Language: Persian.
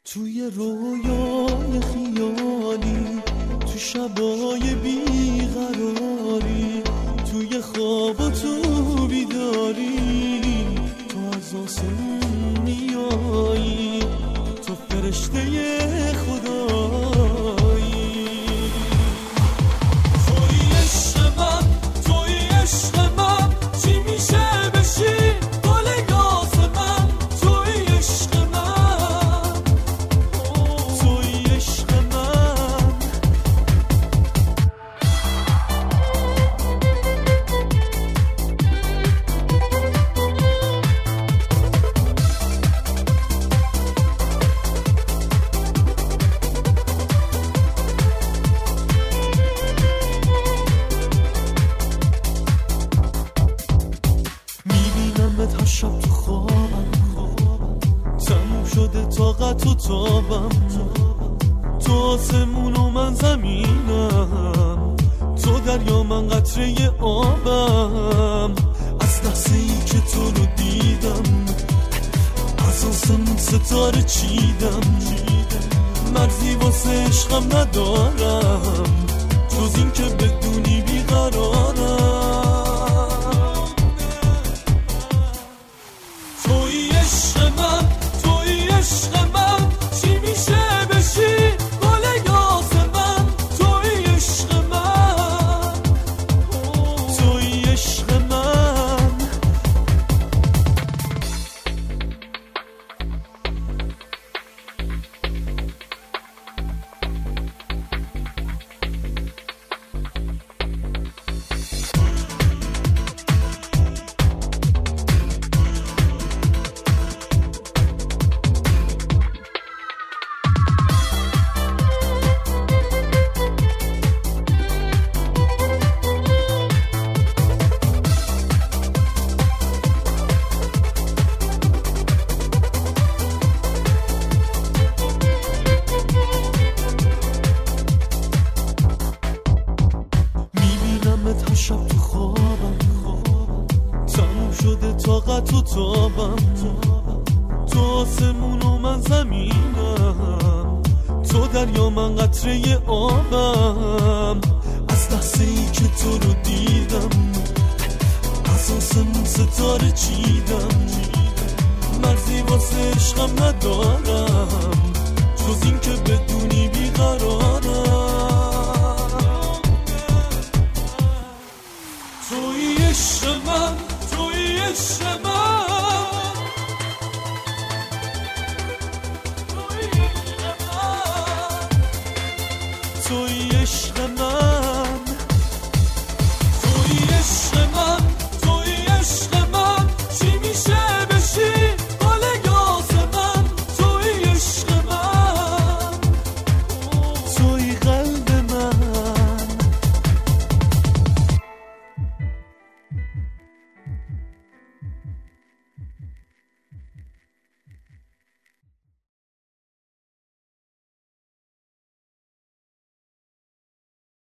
توی رویای خیالی، تو شبای بیقراری، توی خواب و تو بیداری، تو از آسمون میایی، تو فرشته خدایی. توی عشق من، توی عشق من، چی میشه بشی گل یاسمن؟ توی عشق من، توی عشق من. میبینمت هر شب تو خوابم، تموم شده طاقت و تابم. تو آسمون و من زمینم، تو دریا من قطره آبم. از لحظه ای که تو رو دیدم، از آسمون ستاره چیدم. مرزی واسه عشقم ندارم، جز این که بدونی بیقرارم. توی عشق من، توی عشق من، چی میشه بشی گل یاسمن؟ توی عشق من، توی عشق من. میبینمت هر شب تو خوابم، تموم شده طاقت و تابم. تو آسمون و من زمینم، تو دریا من قطره آبم. از لحظه ای که تو رو دیدم، از آسمون ستاره چیدم. مرزی واسه عشقم ندارم،